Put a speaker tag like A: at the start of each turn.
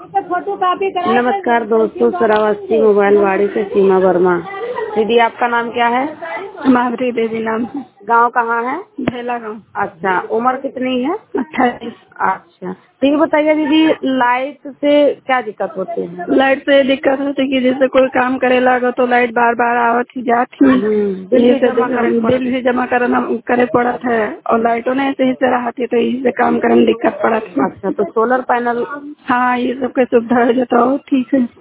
A: नमस्कार दोस्तों, श्रावस्ती मोबाइल वाड़ी से सीमा वर्मा। दीदी आपका नाम क्या है?
B: माधुरी देवी नाम है।
A: गांव कहाँ है?
B: भेला गाँव।
A: अच्छा, उम्र कितनी है?
B: 28।
A: अच्छा, तो ये बताइए दीदी, लाइट से क्या दिक्कत होती है?
B: लाइट से दिक्कत होती है कि जैसे कोई काम करे लागो तो लाइट बार बार आवत ही जाती।
A: बिल भी जमा
B: करना करे पड़त है और लाइटों ने सही से रहती है तो इससे काम करने में दिक्कत पड़त है।
A: अच्छा, तो सोलर पैनल?
B: हाँ, ये सब की सुविधा है जो तो ठीक है।